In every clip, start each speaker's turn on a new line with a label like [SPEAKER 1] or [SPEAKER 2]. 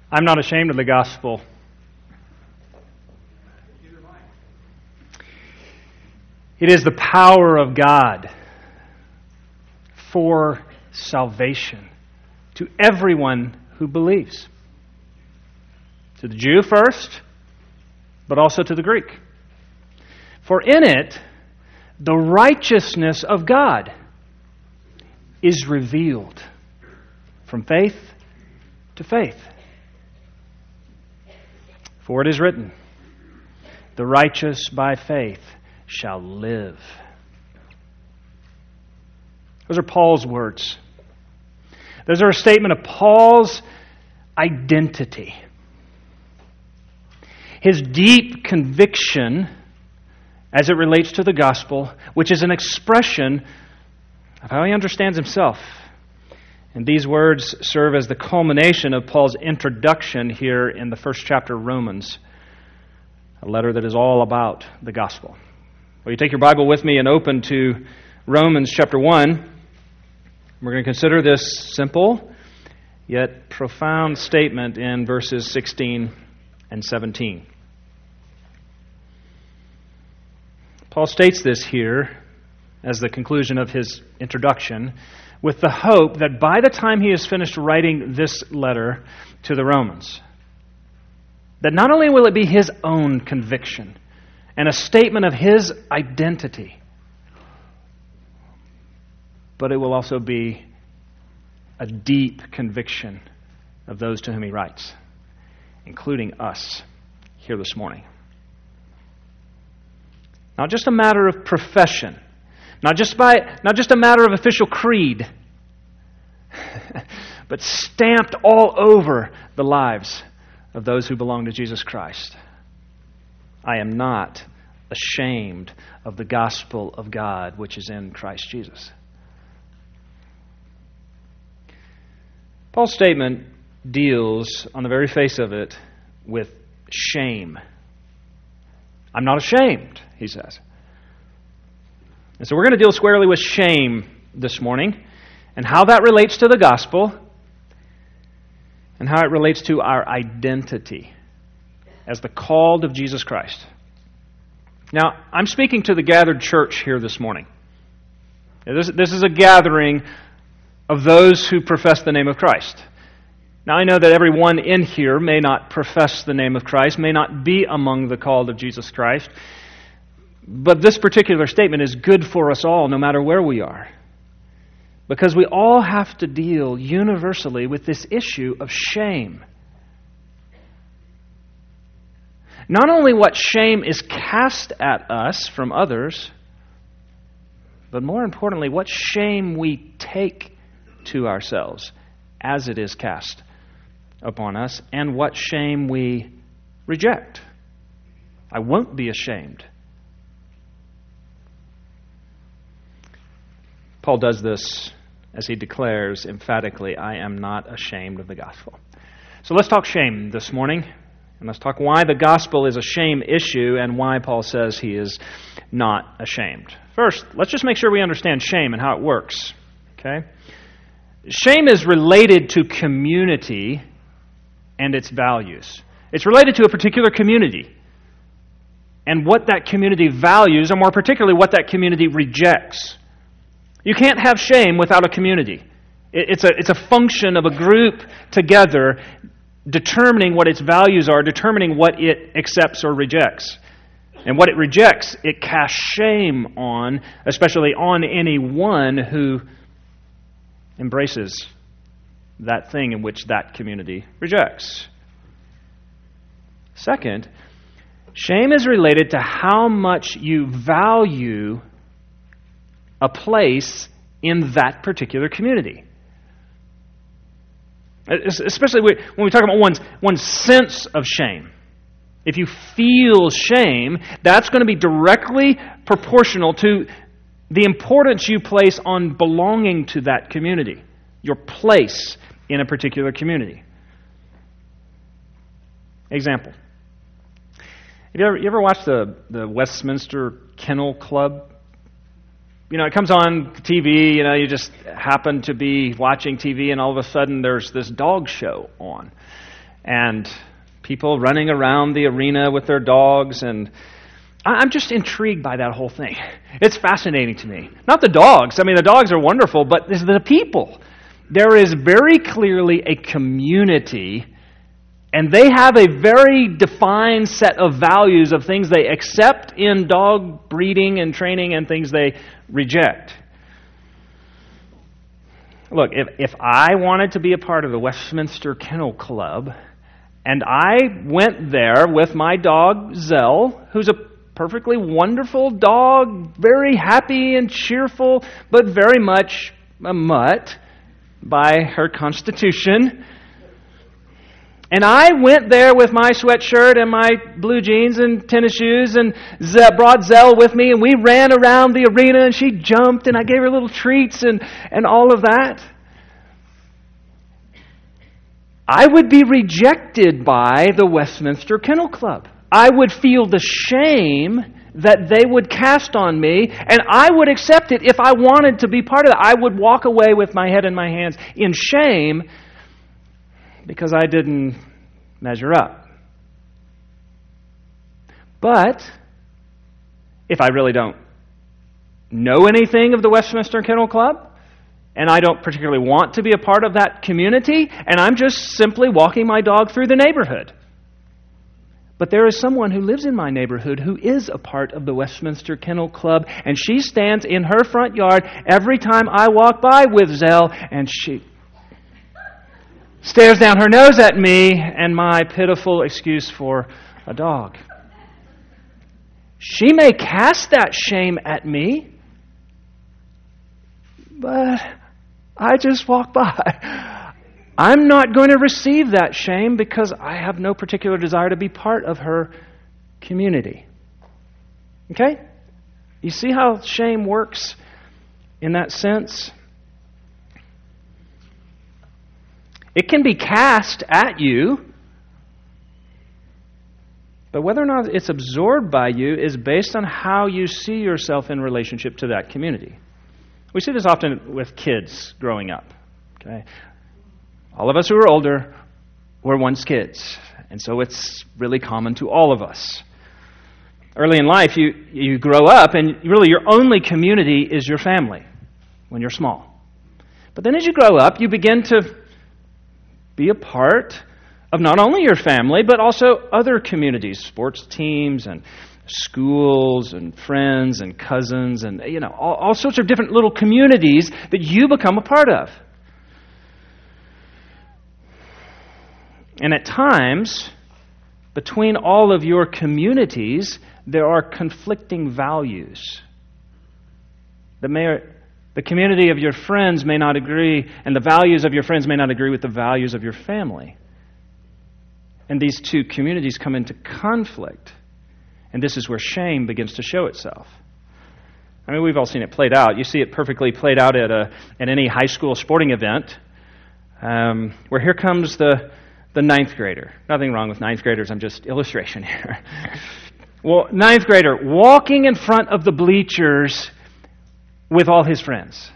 [SPEAKER 1] I'm not ashamed of the gospel. It is the power of God for salvation to everyone who believes. To the Jew first, but also to the Greek. For in it, the righteousness of God is revealed from faith to faith. For it is written, the righteous by faith shall live. Those are Paul's words. Those are a statement of Paul's identity. His deep conviction as it relates to the gospel, which is an expression of how he understands himself. And these words serve as the culmination of Paul's introduction here in the first chapter of Romans, a letter that is all about the gospel. Well, you take your Bible with me and open to Romans chapter 1. We're going to consider this simple yet profound statement in verses 16 and 17. Paul states this here as the conclusion of his introduction, with the hope that by the time he has finished writing this letter to the Romans, that not only will it be his own conviction and a statement of his identity, but it will also be a deep conviction of those to whom he writes, including us here this morning. Not just a matter of profession, not just a matter of official creed, but stamped all over the lives of those who belong to Jesus Christ. I am not ashamed of the gospel of God which is in Christ Jesus. Paul's statement deals, on the very face of it, with shame. I'm not ashamed, he says. And so we're going to deal squarely with shame this morning and how that relates to the gospel and how it relates to our identity as the called of Jesus Christ. Now, I'm speaking to the gathered church here this morning. This is a gathering of those who profess the name of Christ. Now, I know that everyone in here may not profess the name of Christ, may not be among the called of Jesus Christ, but this particular statement is good for us all, no matter where we are, because we all have to deal universally with this issue of shame. Not only what shame is cast at us from others, but more importantly, what shame we take to ourselves as it is cast upon us, and what shame we reject. I won't be ashamed. Paul does this as he declares emphatically, I am not ashamed of the gospel. So let's talk shame this morning, and let's talk why the gospel is a shame issue and why Paul says he is not ashamed. First, let's just make sure we understand shame and how it works. Okay? Shame is related to community and its values. It's related to a particular community and what that community values, or more particularly, what that community rejects. You can't have shame without a community. It's a function of a group together determining what its values are, determining what it accepts or rejects. And what it rejects, it casts shame on, especially on anyone who embraces that thing in which that community rejects. Second, shame is related to how much you value a place in that particular community. Especially when we talk about one's sense of shame. If you feel shame, that's going to be directly proportional to the importance you place on belonging to that community, your place in a particular community. Example. Have you ever watched the Westminster Kennel Club? You know, it comes on TV, you just happen to be watching TV and all of a sudden there's this dog show on. and people running around the arena with their dogs, and I'm just intrigued by that whole thing. It's fascinating to me. Not the dogs. I mean, the dogs are wonderful, but it's the people. There is very clearly a community, and they have a very defined set of values of things they accept in dog breeding and training and things they reject. Look, if I wanted to be a part of the Westminster Kennel Club, and I went there with my dog, Zell, who's a perfectly wonderful dog, very happy and cheerful, but very much a mutt by her constitution. And I went there with my sweatshirt and my blue jeans and tennis shoes and brought Zell with me, and we ran around the arena, and she jumped, and I gave her little treats and all of that. I would be rejected by the Westminster Kennel Club. I would feel the shame that they would cast on me, and I would accept it if I wanted to be part of it. I would walk away with my head in my hands in shame because I didn't measure up. But if I really don't know anything of the Westminster Kennel Club, and I don't particularly want to be a part of that community, and I'm just simply walking my dog through the neighborhood, but there is someone who lives in my neighborhood who is a part of the Westminster Kennel Club, and she stands in her front yard every time I walk by with Zell, and she stares down her nose at me and my pitiful excuse for a dog. She may cast that shame at me, but I just walk by. I'm not going to receive that shame because I have no particular desire to be part of her community. Okay? You see how shame works in that sense? It can be cast at you, but whether or not it's absorbed by you is based on how you see yourself in relationship to that community. We see this often with kids growing up. Okay? All of us who are older were once kids, and so it's really common to all of us. Early in life, you grow up, and really your only community is your family when you're small. But then as you grow up, you begin to be a part of not only your family, but also other communities, sports teams and schools and friends and cousins and all sorts of different little communities that you become a part of. And at times, between all of your communities, there are conflicting values. The community of your friends may not agree, and the values of your friends may not agree with the values of your family. And these two communities come into conflict. And this is where shame begins to show itself. I mean, we've all seen it played out. You see it perfectly played out at any high school sporting event, where here comes the ninth grader. Nothing wrong with ninth graders. I'm just illustration here. Well, ninth grader walking in front of the bleachers with all his friends.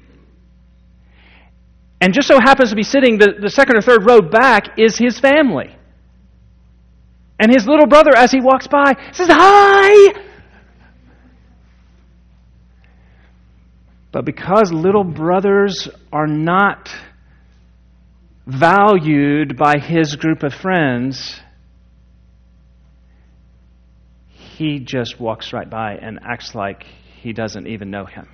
[SPEAKER 1] And just so happens to be sitting the second or third row back is his family. And his little brother, as he walks by, says, "Hi!" But because little brothers are not valued by his group of friends, he just walks right by and acts like he doesn't even know him.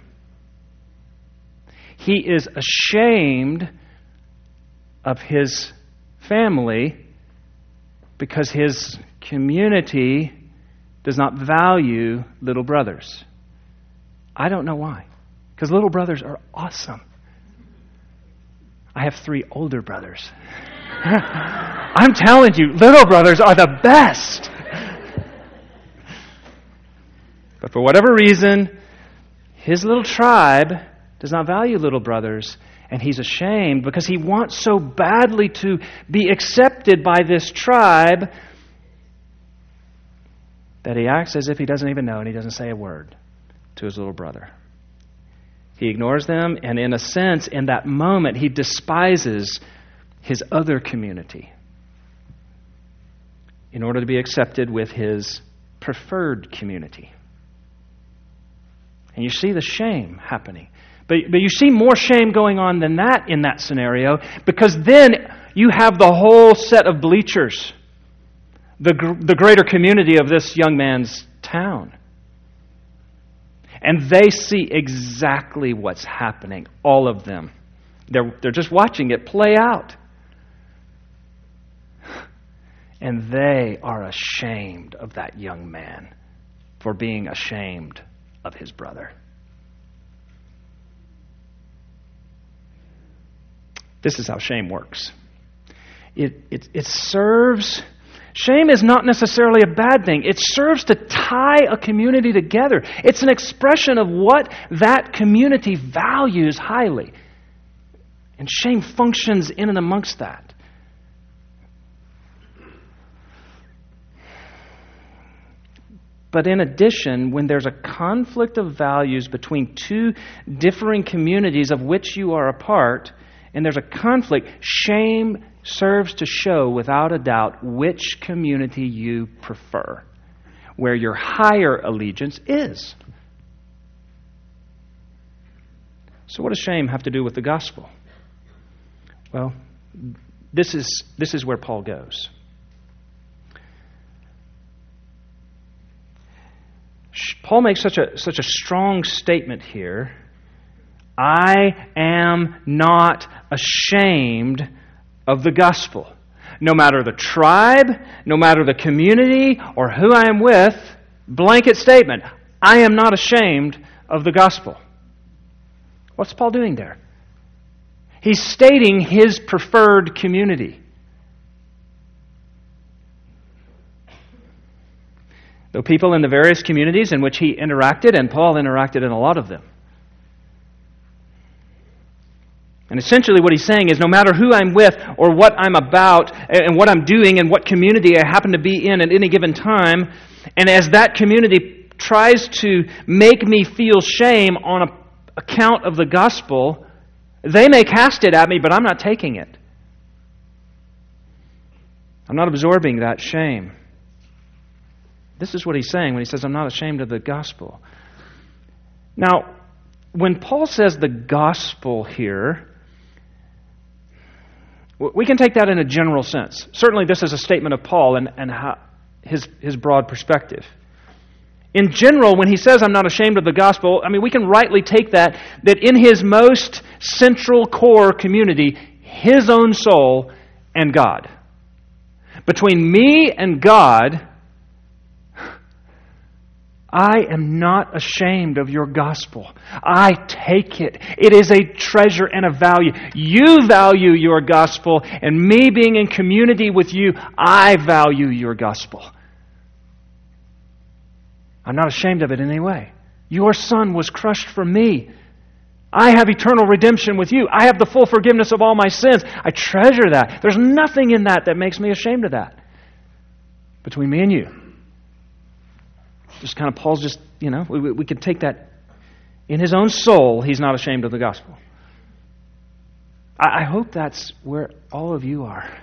[SPEAKER 1] He is ashamed of his family because his community does not value little brothers. I don't know why. Because little brothers are awesome. I have 3 older brothers. I'm telling you, little brothers are the best. But for whatever reason, his little tribe does not value little brothers, and he's ashamed because he wants so badly to be accepted by this tribe that he acts as if he doesn't even know, and he doesn't say a word to his little brother. He ignores them, and in a sense, in that moment, he despises his other community. in order to be accepted with his preferred community. And you see the shame happening. But you see more shame going on than that in that scenario, because then you have the whole set of bleachers, the greater community of this young man's town. And they see exactly what's happening, all of them. They're just watching it play out. And they are ashamed of that young man for being ashamed of his brother. This is how shame works. It serves... Shame is not necessarily a bad thing. It serves to tie a community together. It's an expression of what that community values highly. And shame functions in and amongst that. But in addition, when there's a conflict of values between two differing communities of which you are a part, and there's a conflict, shame serves to show without a doubt which community you prefer, where your higher allegiance is. So what does shame have to do with the gospel? Well, this is where Paul goes. Paul makes such a strong statement here. I am not ashamed of the gospel. No matter the tribe, no matter the community, or who I am with, blanket statement, I am not ashamed of the gospel. What's Paul doing there? He's stating his preferred community. Though people in the various communities in which he interacted, and Paul interacted in a lot of them. And essentially what he's saying is no matter who I'm with or what I'm about and what I'm doing and what community I happen to be in at any given time, and as that community tries to make me feel shame on account of the gospel, they may cast it at me, but I'm not taking it. I'm not absorbing that shame. This is what he's saying when he says, I'm not ashamed of the gospel. Now, when Paul says the gospel here, we can take that in a general sense. Certainly this is a statement of Paul and how his broad perspective. In general, when he says, I'm not ashamed of the gospel, we can rightly take that in his most central core community, his own soul and God. Between me and God, I am not ashamed of your gospel. I take it. It is a treasure and a value. You value your gospel, and me being in community with you, I value your gospel. I'm not ashamed of it in any way. Your Son was crushed for me. I have eternal redemption with you. I have the full forgiveness of all my sins. I treasure that. There's nothing in that makes me ashamed of that. Between me and you. Just kind of Paul's just, we could take that in his own soul, he's not ashamed of the gospel. I hope that's where all of you are.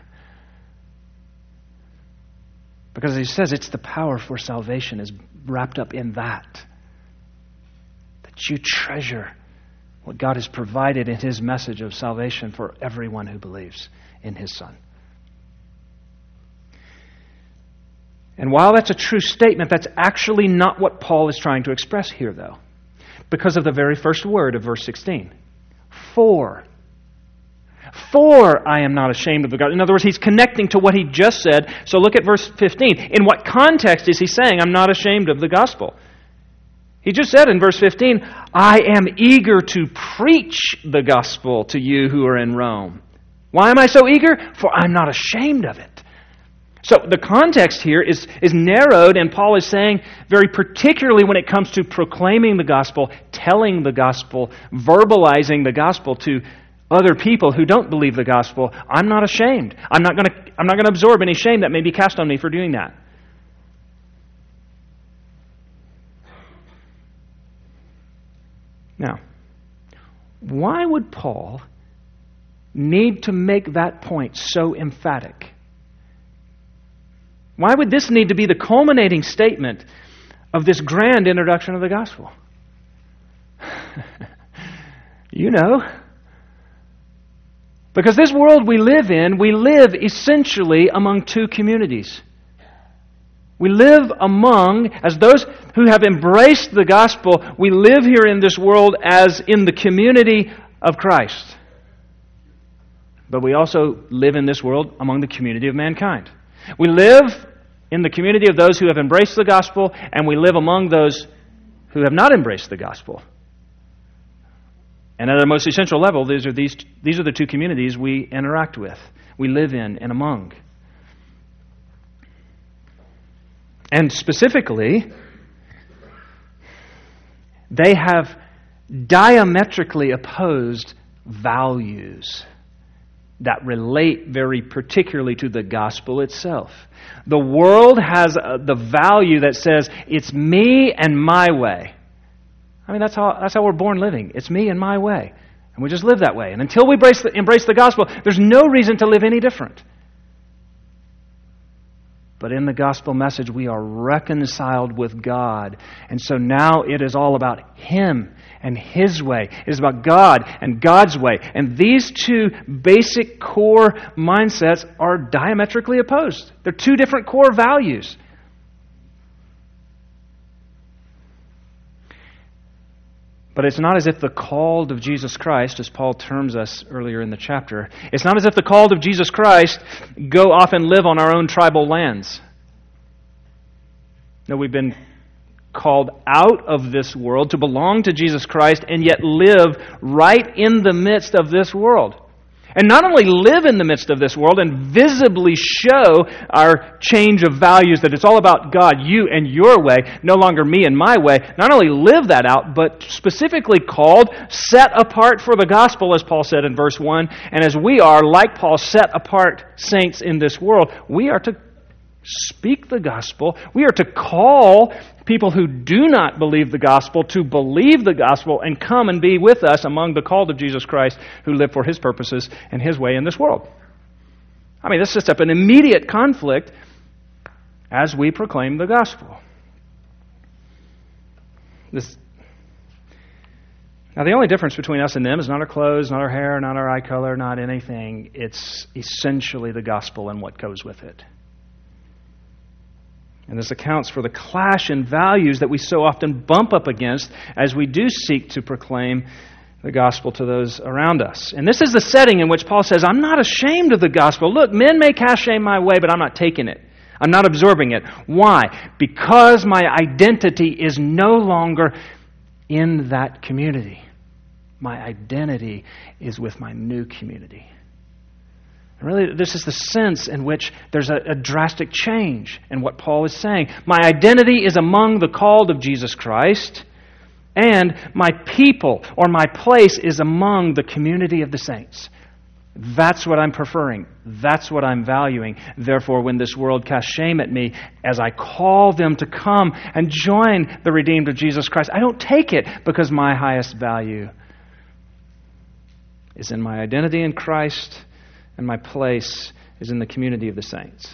[SPEAKER 1] Because he says it's the power for salvation is wrapped up in that. That you treasure what God has provided in his message of salvation for everyone who believes in his Son. And while that's a true statement, that's actually not what Paul is trying to express here, though. Because of the very first word of verse 16. For I am not ashamed of the gospel. In other words, he's connecting to what he just said. So look at verse 15. In what context is he saying, I'm not ashamed of the gospel? He just said in verse 15, I am eager to preach the gospel to you who are in Rome. Why am I so eager? For I'm not ashamed of it. So the context here is narrowed, and Paul is saying very particularly when it comes to proclaiming the gospel, telling the gospel, verbalizing the gospel to other people who don't believe the gospel, I'm not ashamed. I'm not going to absorb any shame that may be cast on me for doing that. Now, why would Paul need to make that point so emphatic? Why would this need to be the culminating statement of this grand introduction of the gospel? You know. Because this world we live in, we live essentially among two communities. We live among, as those who have embraced the gospel, we live here in this world as in the community of Christ. But we also live in this world among the community of mankind. We live in the community of those who have embraced the gospel, and we live among those who have not embraced the gospel. And at a most essential level, these are the two communities we interact with, we live in and among. And specifically, they have diametrically opposed values that relate very particularly to the gospel itself. The world has the value that says, it's me and my way. I mean, that's how we're born living. It's me and my way. And we just live that way. And until we embrace the gospel, there's no reason to live any different. But in the gospel message, we are reconciled with God. And so now it is all about Him and His way. It is about God and God's way. And these two basic core mindsets are diametrically opposed. They're two different core values. But it's not as if the called of Jesus Christ, as Paul terms us earlier in the chapter, it's not as if the called of Jesus Christ go off and live on our own tribal lands. No, we've been called out of this world to belong to Jesus Christ and yet live right in the midst of this world. And not only live in the midst of this world and visibly show our change of values, that it's all about God, you and your way, no longer me and my way. Not only live that out, but specifically called, set apart for the gospel, as Paul said in verse 1. And as we are, like Paul, set apart saints in this world, we are to speak the gospel. We are to call people who do not believe the gospel to believe the gospel and come and be with us among the called of Jesus Christ who live for His purposes and His way in this world. I mean, this sets up an immediate conflict as we proclaim the gospel. Now, the only difference between us and them is not our clothes, not our hair, not our eye color, not anything. It's essentially the gospel and what goes with it. And this accounts for the clash in values that we so often bump up against as we do seek to proclaim the gospel to those around us. And this is the setting in which Paul says, I'm not ashamed of the gospel. Look, men may cast shame my way, but I'm not taking it. I'm not absorbing it. Why? Because my identity is no longer in that community. My identity is with my new community. Really, this is the sense in which there's a drastic change in what Paul is saying. My identity is among the called of Jesus Christ, and my people or my place is among the community of the saints. That's what I'm preferring. That's what I'm valuing. Therefore, when this world casts shame at me, as I call them to come and join the redeemed of Jesus Christ, I don't take it because my highest value is in my identity in Christ, and my place is in the community of the saints.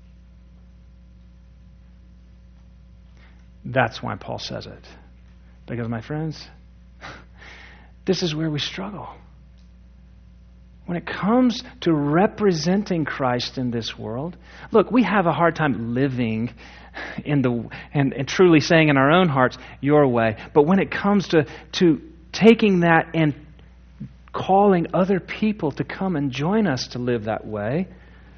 [SPEAKER 1] That's why Paul says it. Because, my friends, this is where we struggle. When it comes to representing Christ in this world, look, we have a hard time living and truly saying in our own hearts, your way. But when it comes to taking that and calling other people to come and join us to live that way,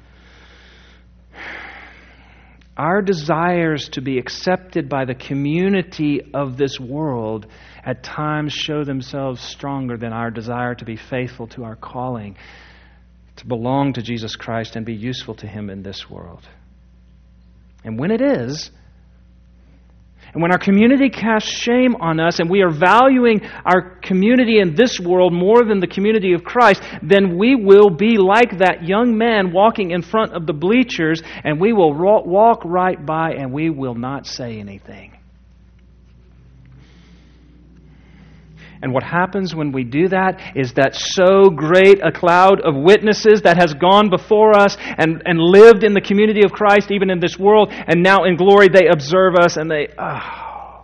[SPEAKER 1] our desires to be accepted by the community of this world at times show themselves stronger than our desire to be faithful to our calling, to belong to Jesus Christ and be useful to Him in this world. And when it is, and when our community casts shame on us and we are valuing our community in this world more than the community of Christ, then we will be like that young man walking in front of the bleachers, and we will walk right by and we will not say anything. And what happens when we do that is that so great a cloud of witnesses that has gone before us and lived in the community of Christ, even in this world, and now in glory they observe us and they are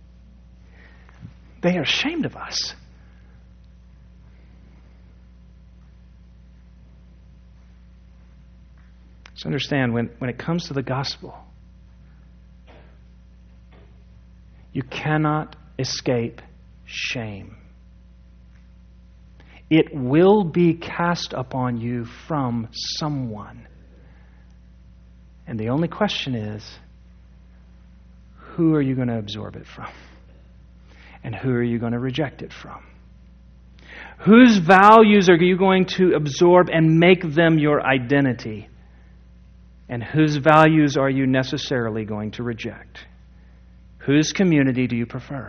[SPEAKER 1] ashamed of us. So understand, when it comes to the gospel, you cannot escape shame. It will be cast upon you from someone. And the only question is, who are you going to absorb it from? And who are you going to reject it from? Whose values are you going to absorb and make them your identity? And whose values are you necessarily going to reject? Whose community do you prefer?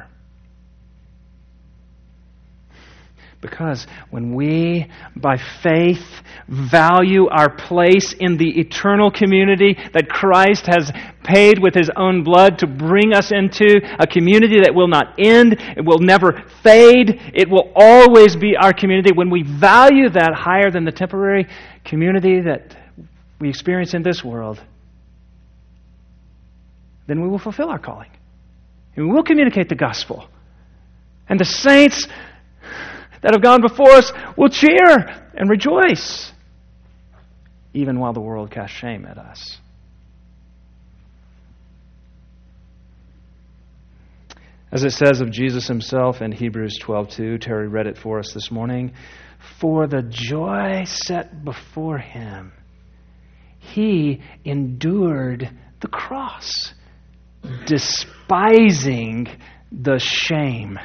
[SPEAKER 1] Because when we, by faith, value our place in the eternal community that Christ has paid with His own blood to bring us into, a community that will not end, it will never fade, it will always be our community. When we value that higher than the temporary community that we experience in this world, then we will fulfill our calling. And we will communicate the gospel. And the saints that have gone before us will cheer and rejoice, even while the world casts shame at us. As it says of Jesus Himself in Hebrews 12:2, Terry read it for us this morning, for the joy set before Him, He endured the cross, despising the shame.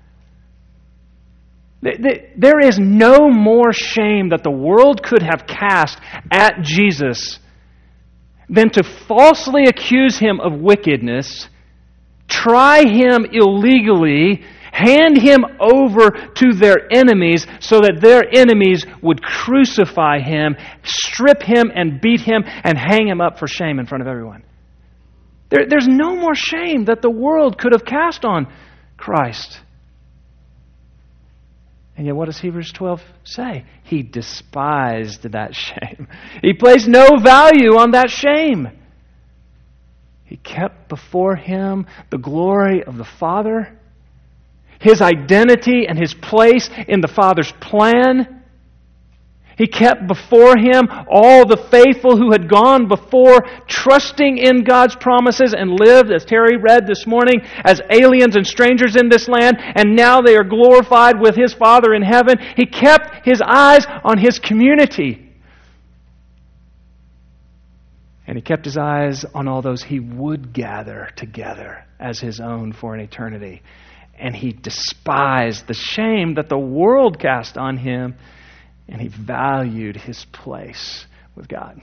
[SPEAKER 1] There is no more shame that the world could have cast at Jesus than to falsely accuse Him of wickedness, try Him illegally, hand Him over to their enemies so that their enemies would crucify Him, strip Him and beat Him and hang Him up for shame in front of everyone. There's no more shame that the world could have cast on Christ. And yet what does Hebrews 12 say? He despised that shame. He placed no value on that shame. He kept before Him the glory of the Father, His identity and His place in the Father's plan. He kept before Him all the faithful who had gone before, trusting in God's promises and lived, as Terry read this morning, as aliens and strangers in this land, and now they are glorified with His Father in heaven. He kept His eyes on His community. And He kept His eyes on all those He would gather together as His own for an eternity. And He despised the shame that the world cast on Him, and He valued His place with God.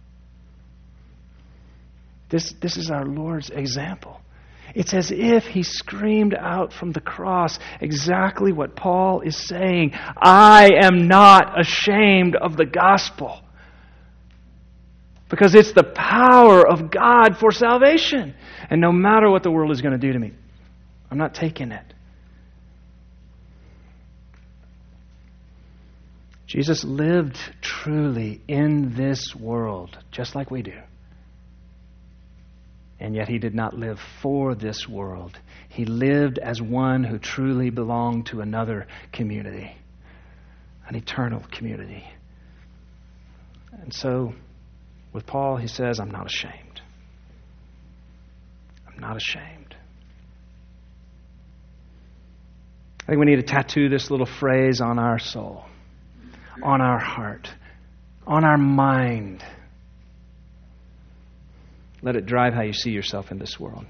[SPEAKER 1] This is our Lord's example. It's as if He screamed out from the cross exactly what Paul is saying. I am not ashamed of the gospel. Because it's the power of God for salvation. And no matter what the world is going to do to me, I'm not taking it. Jesus lived truly in this world, just like we do. And yet He did not live for this world. He lived as one who truly belonged to another community, an eternal community. And so, with Paul, he says, I'm not ashamed. I'm not ashamed. I think we need to tattoo this little phrase on our soul, on our heart, on our mind. Let it drive how you see yourself in this world.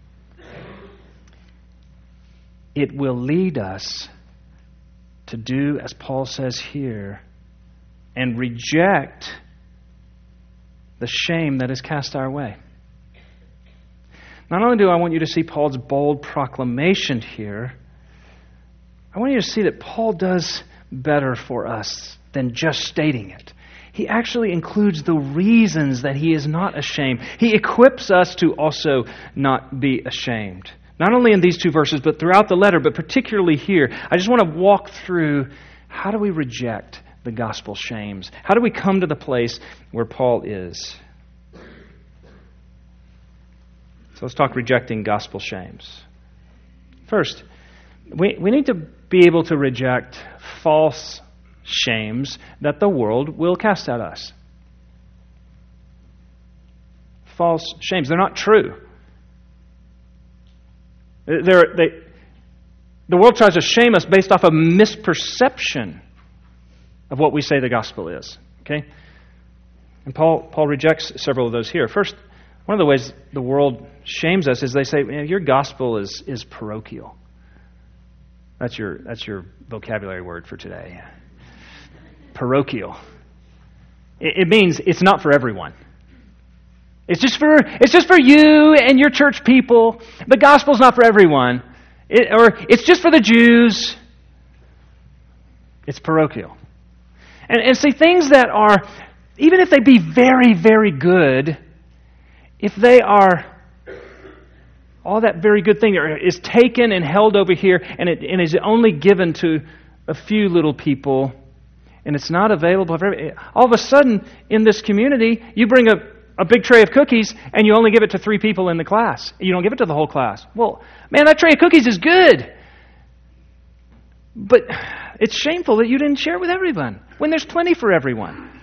[SPEAKER 1] It will lead us to do, as Paul says here, and reject the shame that is cast our way. Not only do I want you to see Paul's bold proclamation here, I want you to see that Paul does better for us than just stating it. He actually includes the reasons that he is not ashamed. He equips us to also not be ashamed. Not only in these two verses, but throughout the letter, but particularly here. I just want to walk through how do we reject the gospel shames? How do we come to the place where Paul is? So let's talk rejecting gospel shames. First, we need to be able to reject false shames that the world will cast at us. False shames. They're not true. The world tries to shame us based off a misperception of what we say the gospel is. Okay? And Paul rejects several of those here. First, one of the ways the world shames us is they say, your gospel is parochial. That's your vocabulary word for today. Parochial. It means it's not for everyone. It's just for you and your church people. The gospel's not for everyone. Or it's just for the Jews. It's parochial. And see, things that are, even if they be very, very good, if they are, all that very good thing is taken and held over here and is only given to a few little people, and it's not available for everybody, all of a sudden in this community, you bring a big tray of cookies and you only give it to 3 people in the class. You don't give it to the whole class. Well, man, that tray of cookies is good. But it's shameful that you didn't share it with everyone when there's plenty for everyone.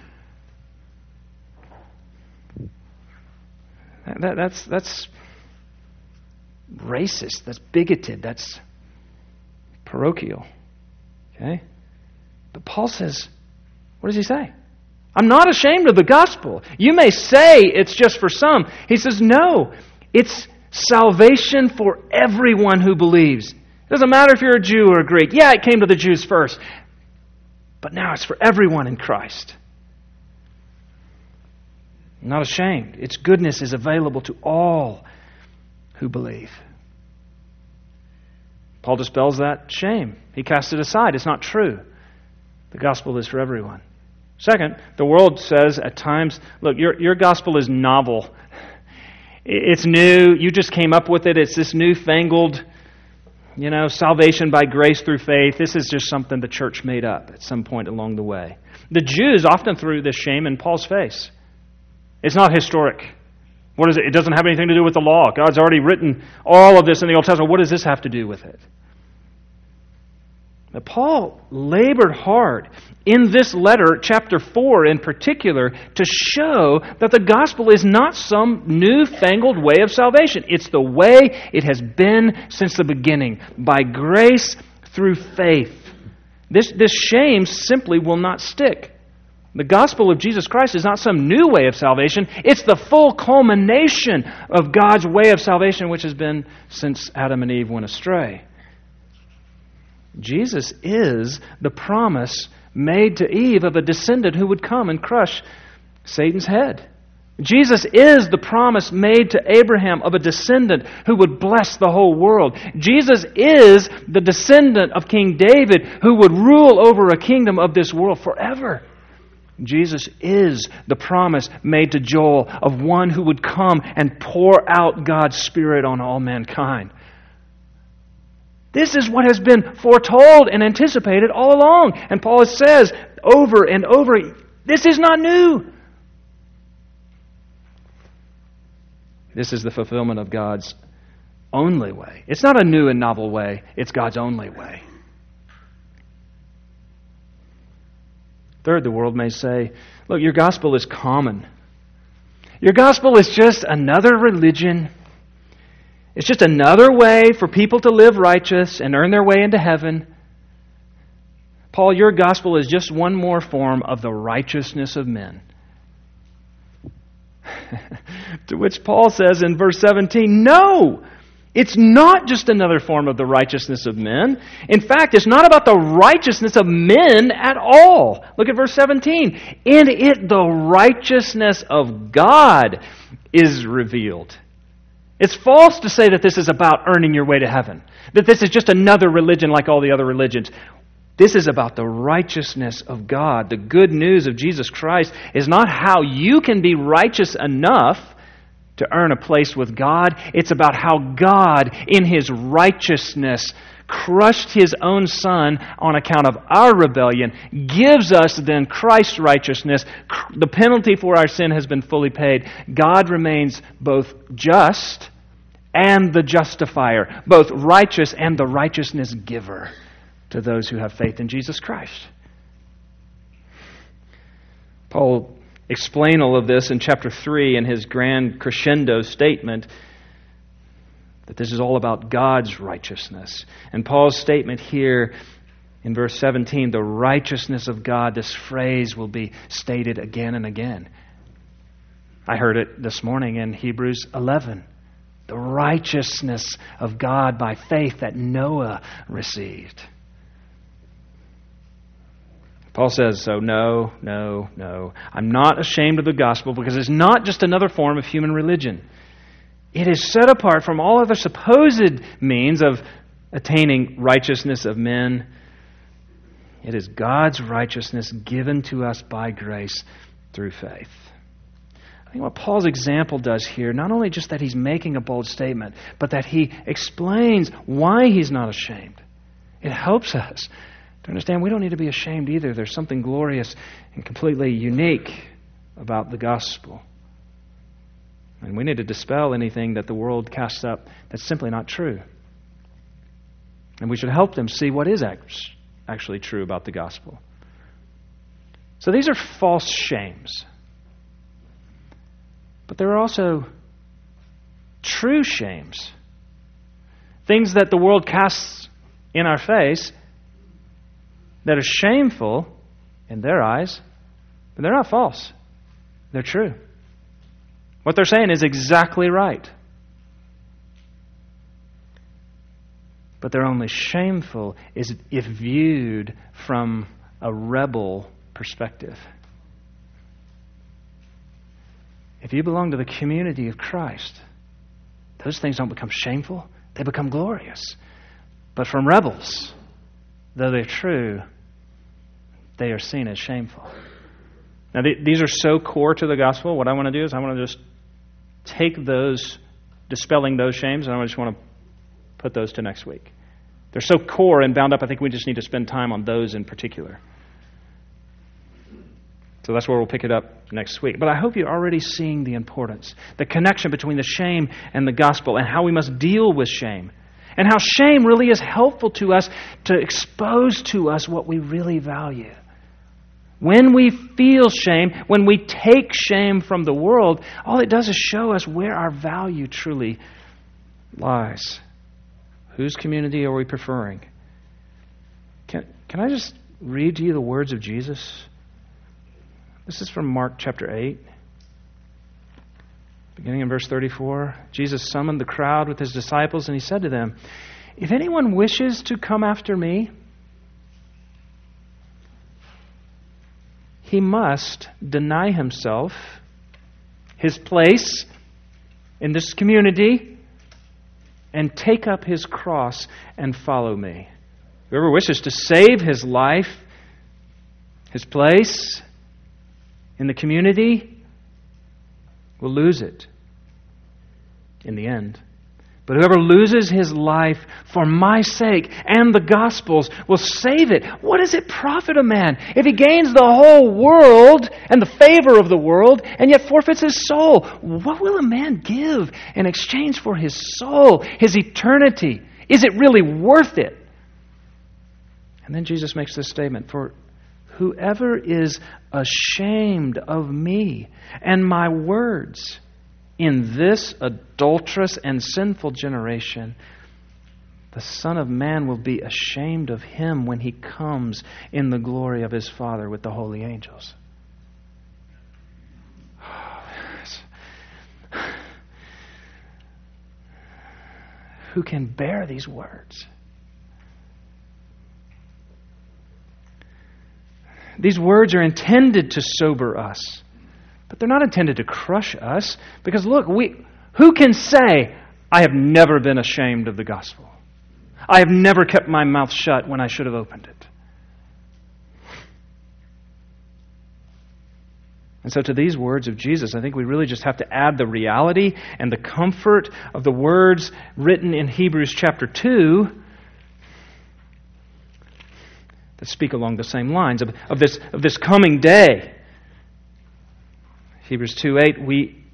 [SPEAKER 1] That's racist. That's bigoted. That's parochial. Okay? But Paul says, what does he say? I'm not ashamed of the gospel. You may say it's just for some. He says, no, it's salvation for everyone who believes. It doesn't matter if you're a Jew or a Greek. Yeah, it came to the Jews first. But now it's for everyone in Christ. I'm not ashamed. Its goodness is available to all who believe. Paul dispels that shame. He casts it aside. It's not true. The gospel is for everyone. Second, the world says at times, look, your gospel is novel. It's new. You just came up with it. It's this newfangled, salvation by grace through faith. This is just something the church made up at some point along the way. The Jews often threw this shame in Paul's face. It's not historic. What is it? It doesn't have anything to do with the law. God's already written all of this in the Old Testament. What does this have to do with it? Now, Paul labored hard in this letter, chapter 4 in particular, to show that the gospel is not some newfangled way of salvation. It's the way it has been since the beginning, by grace through faith. This shame simply will not stick. The gospel of Jesus Christ is not some new way of salvation. It's the full culmination of God's way of salvation, which has been since Adam and Eve went astray. Jesus is the promise made to Eve of a descendant who would come and crush Satan's head. Jesus is the promise made to Abraham of a descendant who would bless the whole world. Jesus is the descendant of King David who would rule over a kingdom of this world forever. Jesus is the promise made to Joel of one who would come and pour out God's Spirit on all mankind. This is what has been foretold and anticipated all along. And Paul says over and over, this is not new. This is the fulfillment of God's only way. It's not a new and novel way. It's God's only way. Third, the world may say, look, your gospel is common. Your gospel is just another religion. It's just another way for people to live righteous and earn their way into heaven. Paul, your gospel is just one more form of the righteousness of men. To which Paul says in verse 17, no! It's not just another form of the righteousness of men. In fact, it's not about the righteousness of men at all. Look at verse 17. In it, the righteousness of God is revealed. It's false to say that this is about earning your way to heaven, that this is just another religion like all the other religions. This is about the righteousness of God. The good news of Jesus Christ is not how you can be righteous enough to earn a place with God. It's about how God, in His righteousness, crushed His own Son on account of our rebellion, gives us then Christ's righteousness. The penalty for our sin has been fully paid. God remains both just and the justifier, both righteous and the righteousness giver to those who have faith in Jesus Christ. Paul explained all of this in chapter 3 in his grand crescendo statement that this is all about God's righteousness. And Paul's statement here in verse 17, the righteousness of God, this phrase will be stated again and again. I heard it this morning in Hebrews 11. The righteousness of God by faith that Noah received. Paul says, so no. I'm not ashamed of the gospel because it's not just another form of human religion. It is set apart from all other supposed means of attaining righteousness of men. It is God's righteousness given to us by grace through faith. I think what Paul's example does here, not only just that he's making a bold statement, but that he explains why he's not ashamed. It helps us to understand we don't need to be ashamed either. There's something glorious and completely unique about the gospel. And we need to dispel anything that the world casts up that's simply not true. And we should help them see what is actually true about the gospel. So these are false shames. But there are also true shames. Things that the world casts in our face that are shameful in their eyes, but they're not false. They're true. What they're saying is exactly right. But they're only shameful if viewed from a rebel perspective. If you belong to the community of Christ, those things don't become shameful. They become glorious. But from rebels, though they're true, they are seen as shameful. Now, these are so core to the gospel. What I want to do is I want to just take those, dispelling those shames, and I just want to put those to next week. They're so core and bound up, I think we just need to spend time on those in particular. So that's where we'll pick it up next week. But I hope you're already seeing the importance, the connection between the shame and the gospel, and how we must deal with shame. And how shame really is helpful to us to expose to us what we really value. When we feel shame, when we take shame from the world, all it does is show us where our value truly lies. Whose community are we preferring? Can I just read to you the words of Jesus? This is from Mark chapter 8. Beginning in verse 34, Jesus summoned the crowd with His disciples, and He said to them, "If anyone wishes to come after me, he must deny himself, his place in this community, and take up his cross and follow me." Whoever wishes to save his life, his place in the community, will lose it in the end. But whoever loses his life for my sake and the gospel's will save it. What does it profit a man if he gains the whole world and the favor of the world and yet forfeits his soul? What will a man give in exchange for his soul, his eternity? Is it really worth it? And then Jesus makes this statement, "For whoever is ashamed of me and my words in this adulterous and sinful generation, the Son of Man will be ashamed of him when He comes in the glory of His Father with the holy angels." Who can bear these words? These words are intended to sober us. But they're not intended to crush us. Because look, who can say, "I have never been ashamed of the gospel. I have never kept my mouth shut when I should have opened it"? And so to these words of Jesus, I think we really just have to add the reality and the comfort of the words written in Hebrews chapter 2 that speak along the same lines of this coming day. Hebrews 2:8,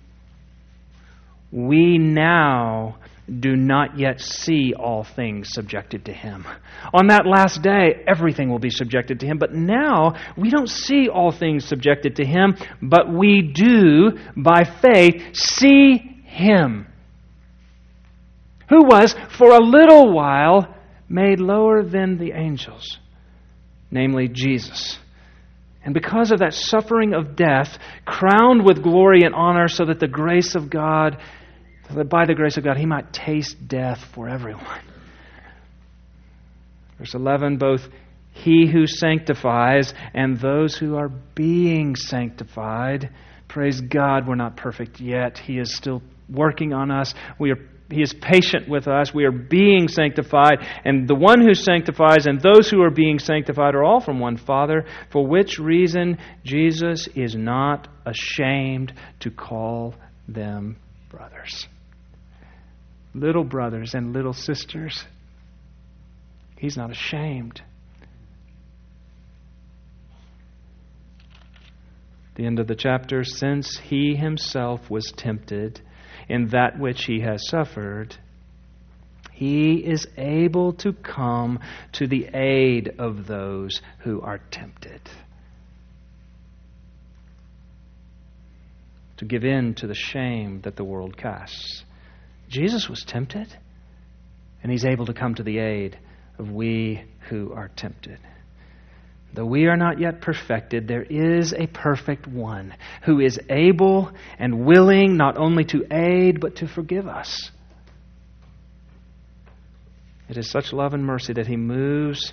[SPEAKER 1] we now do not yet see all things subjected to Him. On that last day, everything will be subjected to Him. But now, we don't see all things subjected to Him, but we do, by faith, see Him, who was, for a little while, made lower than the angels, namely Jesus. And because of that suffering of death, crowned with glory and honor, so that by the grace of God, He might taste death for everyone. Verse 11, both He who sanctifies and those who are being sanctified. Praise God, we're not perfect yet. He is still working on us. He is patient with us. We are being sanctified. And the one who sanctifies and those who are being sanctified are all from one Father, for which reason Jesus is not ashamed to call them brothers. Little brothers and little sisters, He's not ashamed. The end of the chapter, since He Himself was tempted in that which He has suffered, He is able to come to the aid of those who are tempted, to give in to the shame that the world casts. Jesus was tempted, and He's able to come to the aid of we who are tempted. Though we are not yet perfected, there is a perfect one who is able and willing not only to aid, but to forgive us. It is such love and mercy that He moves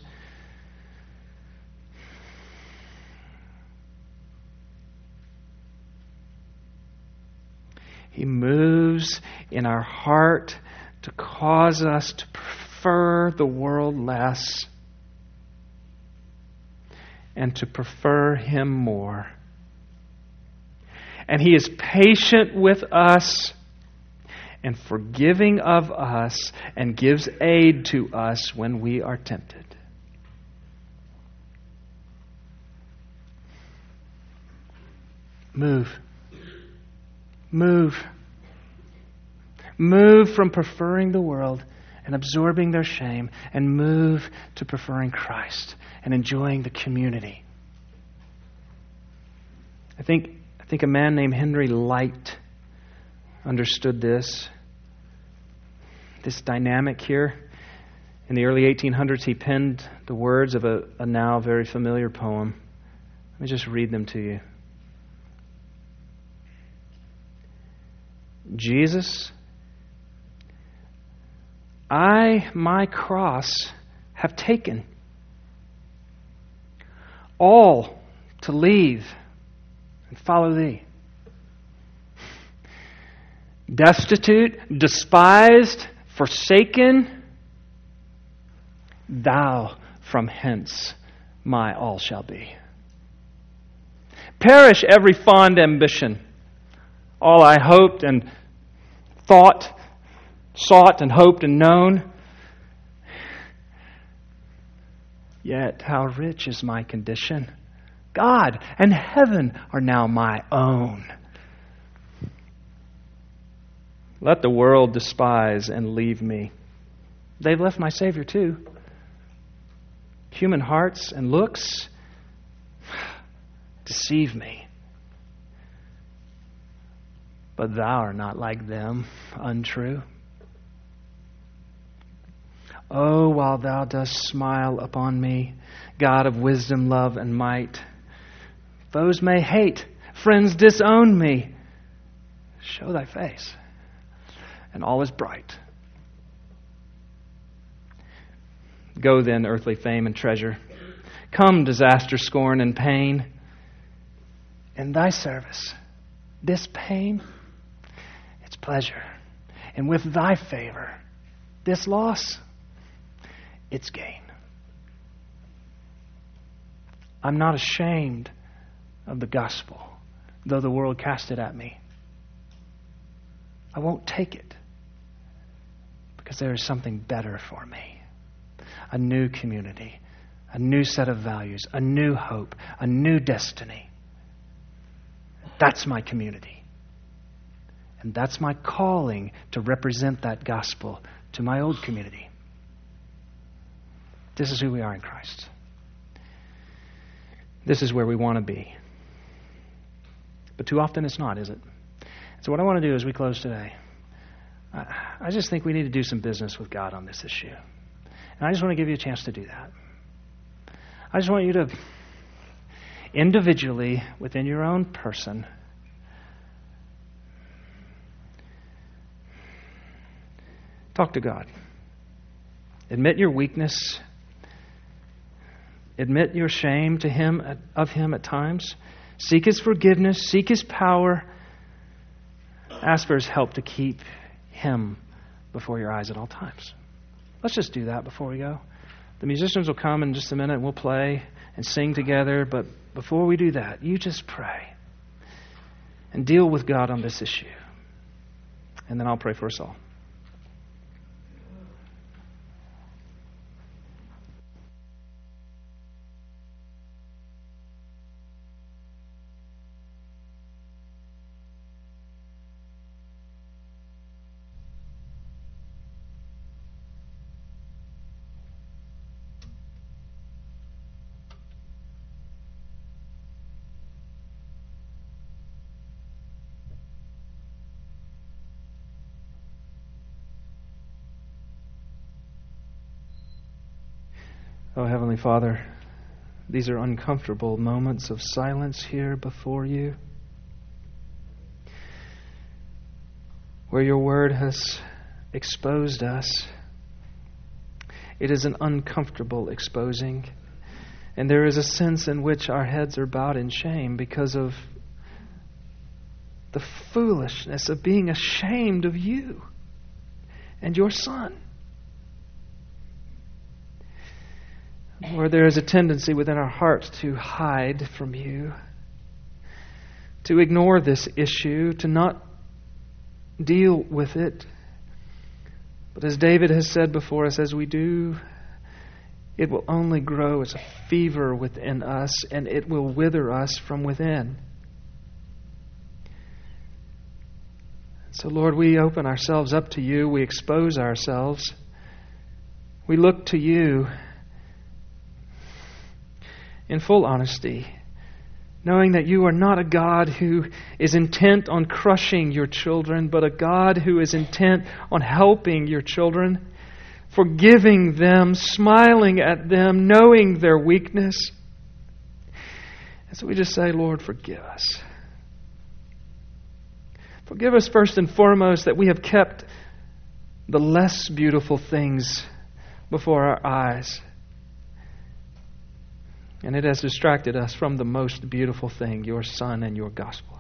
[SPEAKER 1] in our heart to cause us to prefer the world less and to prefer Him more. And He is patient with us and forgiving of us and gives aid to us when we are tempted. Move from preferring the world and absorbing their shame, and move to preferring Christ and enjoying the community. I think a man named Henry Light understood this dynamic here. In the early 1800s, he penned the words of a now very familiar poem. Let me just read them to you. Jesus, I my cross have taken, all to leave and follow Thee. Destitute, despised, forsaken, Thou from hence my all shall be. Perish every fond ambition, all I hoped and thought, sought and hoped and known. Yet how rich is my condition. God and heaven are now my own. Let the world despise and leave me. They've left my Savior too. Human hearts and looks deceive me. But Thou art not like them, untrue. Oh, while Thou dost smile upon me, God of wisdom, love, and might, foes may hate, friends disown me. Show Thy face, and all is bright. Go then, earthly fame and treasure. Come, disaster, scorn, and pain. In Thy service, this pain, it's pleasure. And with Thy favor, this loss, it's gain. I'm not ashamed of the gospel, though the world cast it at me. I won't take it because there is something better for me. A new community, a new set of values, a new hope, a new destiny. That's my community. And that's my calling to represent that gospel to my old community. This is who we are in Christ. This is where we want to be. But too often it's not, is it? So what I want to do as we close today, I just think we need to do some business with God on this issue. And I just want to give you a chance to do that. I just want you to individually, within your own person, talk to God. Admit your weakness. Admit your shame to Him, of Him at times. Seek His forgiveness. Seek His power. Ask for His help to keep Him before your eyes at all times. Let's just do that before we go. The musicians will come in just a minute and we'll play and sing together. But before we do that, you just pray and deal with God on this issue. And then I'll pray for us all. Oh, Heavenly Father, these are uncomfortable moments of silence here before you, where your word has exposed us. It is an uncomfortable exposing, and there is a sense in which our heads are bowed in shame because of the foolishness of being ashamed of you and your Son. Where there is a tendency within our hearts to hide from you, to ignore this issue, to not deal with it. But as David has said before us, as we do, it will only grow as a fever within us, and it will wither us from within. So, Lord, we open ourselves up to you. We expose ourselves. We look to you in full honesty, knowing that you are not a God who is intent on crushing your children, but a God who is intent on helping your children, forgiving them, smiling at them, knowing their weakness. And so we just say, Lord, forgive us. Forgive us first and foremost that we have kept the less beautiful things before our eyes. And it has distracted us from the most beautiful thing, your Son and your gospel.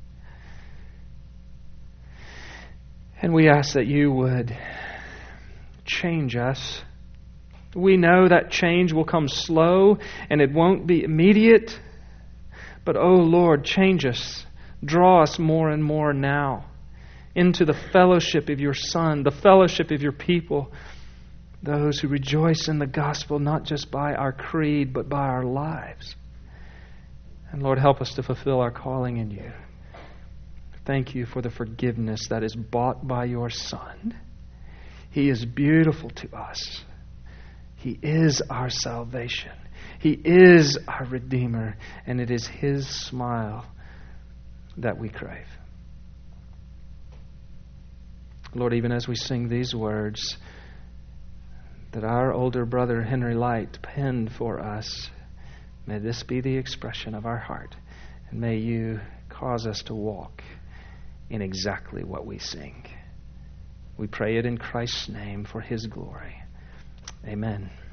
[SPEAKER 1] And we ask that you would change us. We know that change will come slow and it won't be immediate. But, oh Lord, change us. Draw us more and more now into the fellowship of your Son, the fellowship of your people, those who rejoice in the gospel, not just by our creed, but by our lives. And Lord, help us to fulfill our calling in you. Thank you for the forgiveness that is bought by your Son. He is beautiful to us. He is our salvation. He is our Redeemer. And it is His smile that we crave. Lord, even as we sing these words that our older brother Henry Light penned for us, may this be the expression of our heart. And may you cause us to walk in exactly what we sing. We pray it in Christ's name for His glory. Amen.